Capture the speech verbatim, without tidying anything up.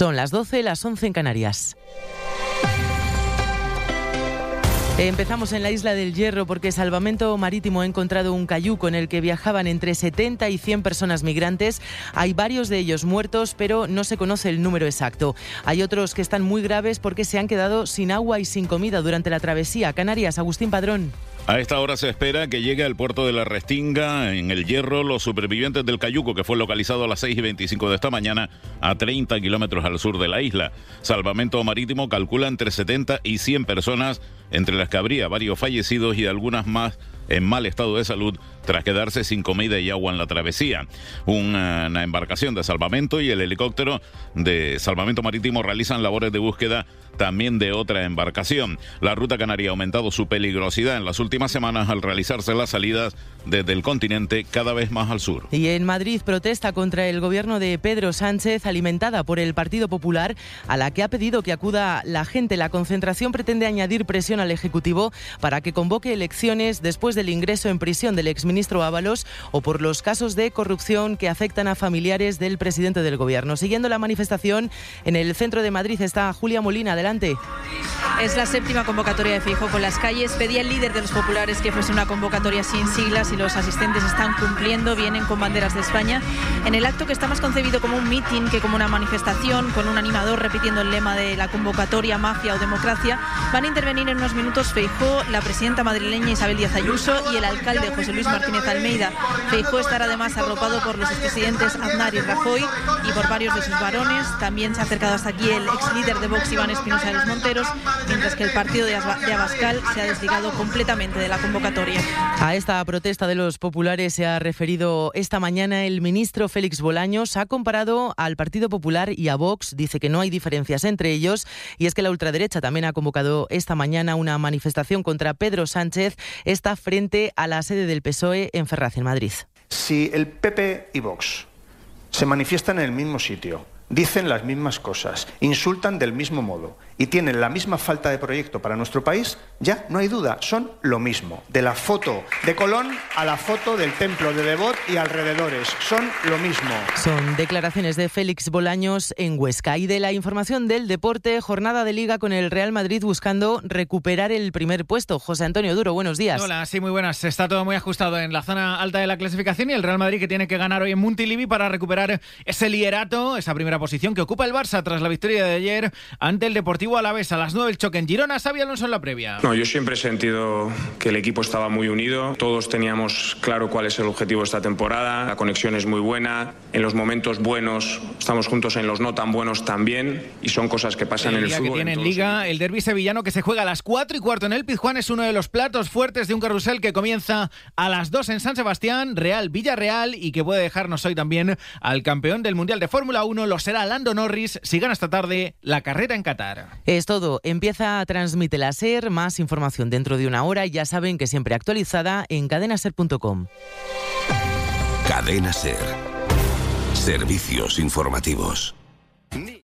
Son las doce, las once en Canarias. Empezamos en la isla del Hierro porque Salvamento Marítimo ha encontrado un cayuco en el que viajaban entre setenta y cien personas migrantes. Hay varios de ellos muertos, pero no se conoce el número exacto. Hay otros que están muy graves porque se han quedado sin agua y sin comida durante la travesía. Canarias, Agustín Padrón. A esta hora se espera que llegue al puerto de la Restinga, en el Hierro, los supervivientes del cayuco que fue localizado a las seis y veinticinco de esta mañana a treinta kilómetros al sur de la isla. Salvamento Marítimo calcula entre setenta y cien personas, entre las que habría varios fallecidos y algunas más en mal estado de salud tras quedarse sin comida y agua en la travesía. Una, una embarcación de salvamento y el helicóptero de Salvamento Marítimo realizan labores de búsqueda también de otra embarcación. La ruta canaria ha aumentado su peligrosidad en las últimas semanas al realizarse las salidas desde el continente cada vez más al sur. Y en Madrid, protesta contra el gobierno de Pedro Sánchez, alimentada por el Partido Popular, a la que ha pedido que acuda la gente. La concentración pretende añadir presión al Ejecutivo para que convoque elecciones después del ingreso en prisión del exministro Ábalos o por los casos de corrupción que afectan a familiares del presidente del gobierno. Siguiendo la manifestación, en el centro de Madrid está Julia Molina. Adelante. Es la séptima convocatoria de Feijóo por las calles. Pedía el líder de los populares que fuese una convocatoria sin siglas y los asistentes están cumpliendo, vienen con banderas de España. En el acto, que está más concebido como un mitin que como una manifestación, con un animador repitiendo el lema de la convocatoria, mafia o democracia, van a intervenir en unos minutos Feijóo, la presidenta madrileña Isabel Díaz Ayuso y el alcalde José Luis Martínez Almeida. Feijóo estará además arropado por los expresidentes Aznar y Rajoy y por varios de sus varones. También se ha acercado hasta aquí el ex líder de Vox, Iván Espinosa de los Monteros, mientras que el partido de Abascal se ha desligado completamente de la convocatoria. A esta protesta de los populares se ha referido esta mañana el ministro Félix Bolaños. Ha comparado al Partido Popular y a Vox. Dice que no hay diferencias entre ellos. Y es que la ultraderecha también ha convocado esta mañana una manifestación contra Pedro Sánchez. Está frente a la sede del P S O E en Ferraz, en Madrid. Si el P P y Vox se manifiestan en el mismo sitio, dicen las mismas cosas, insultan del mismo modo y tienen la misma falta de proyecto para nuestro país, ya no hay duda, son lo mismo. De la foto de Colón a la foto del templo de Devot y alrededores, son lo mismo. Son declaraciones de Félix Bolaños en Huesca. Y de la información del deporte, jornada de Liga con el Real Madrid buscando recuperar el primer puesto. José Antonio Duro, buenos días. Hola, sí, muy buenas. Está todo muy ajustado en la zona alta de la clasificación y el Real Madrid que tiene que ganar hoy en Montilivi para recuperar ese liderato, esa primera posición que ocupa el Barça tras la victoria de ayer ante el Deportivo Alavés. A las nueve el choque en Girona. Xabi Alonso en la previa. No, yo siempre he sentido que el equipo estaba muy unido. Todos teníamos claro cuál es el objetivo de esta temporada. La conexión es muy buena. En los momentos buenos estamos juntos, en los no tan buenos también. Y son cosas que pasan en el fútbol. Que tiene en Liga el derbi sevillano que se juega a las cuatro y cuarto en el Pizjuán. Es uno de los platos fuertes de un carrusel que comienza a las dos en San Sebastián. Real Villarreal, y que puede dejarnos hoy también al campeón del Mundial de Fórmula uno. Lo será Lando Norris si gana esta tarde la carrera en Qatar. Es todo. Empieza a Transmite la SER. Más información dentro de una hora. Ya saben que siempre actualizada en cadena ser punto com. Cadena SER. Servicios informativos.